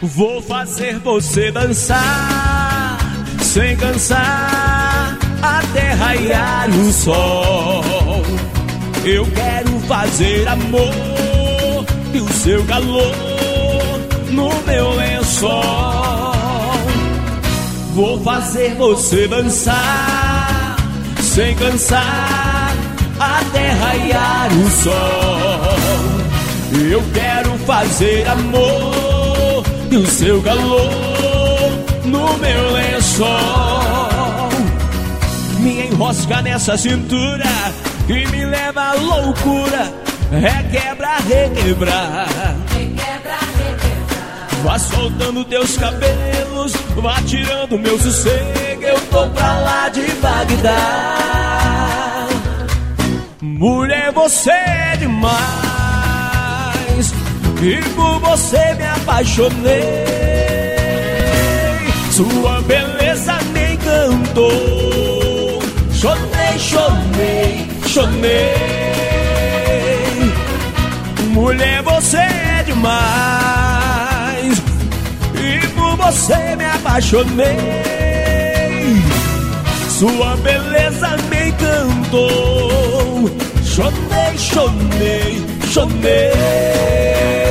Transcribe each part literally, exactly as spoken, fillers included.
Vou fazer você dançar sem cansar até raiar o sol. Eu quero fazer amor e o seu calor no meu lençol. Vou fazer você dançar sem cansar até raiar o sol. Eu quero fazer amor e o seu calor no meu lençol. Me enrosca nessa cintura que me leva à loucura. Requebra, requebra, Requebra, requebra. vá soltando teus cabelos, vá tirando meu sossego. Eu tô pra lá de Bagdá. Mulher, você é demais, e por você me apaixonei. Sua beleza me encantou. Chonei, chonei, chonei. Mulher, você é demais, e por você me apaixonei. Sua beleza me encantou. Chonei, chonei, chonei.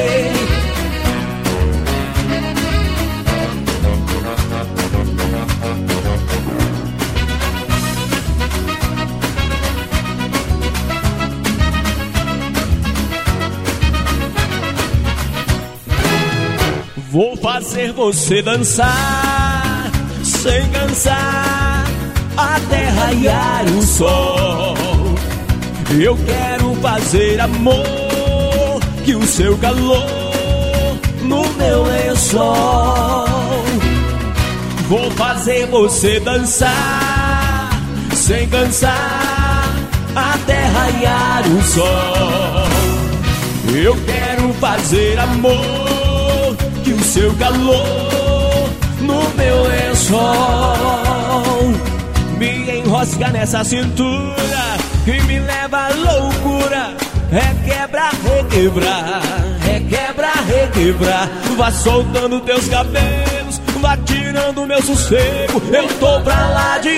Vou fazer você dançar sem cansar até raiar o sol. Eu quero fazer amor e o seu calor no meu lençol. Vou fazer você dançar sem cansar até raiar o sol. Eu quero fazer amor e o seu calor no meu lençol. Me enrosca nessa cintura que me leva à loucura. Requebra, requebra, requebra, requebra. Vá soltando teus cabelos, vá tirando meu sossego. Eu tô pra lá de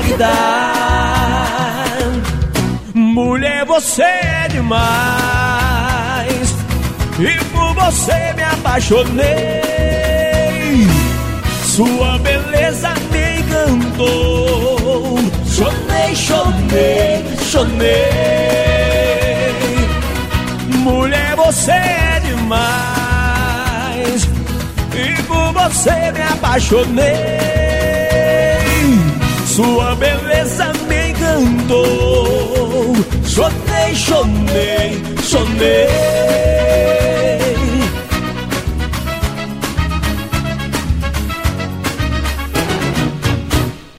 Bagdá. Mulher, você é demais, e por você me apaixonei. Sua beleza me encantou. Chonei, chonei, chonei. Mulher, você é demais, e por você me apaixonei. Sua beleza me encantou. Chonei, chonei, chonei.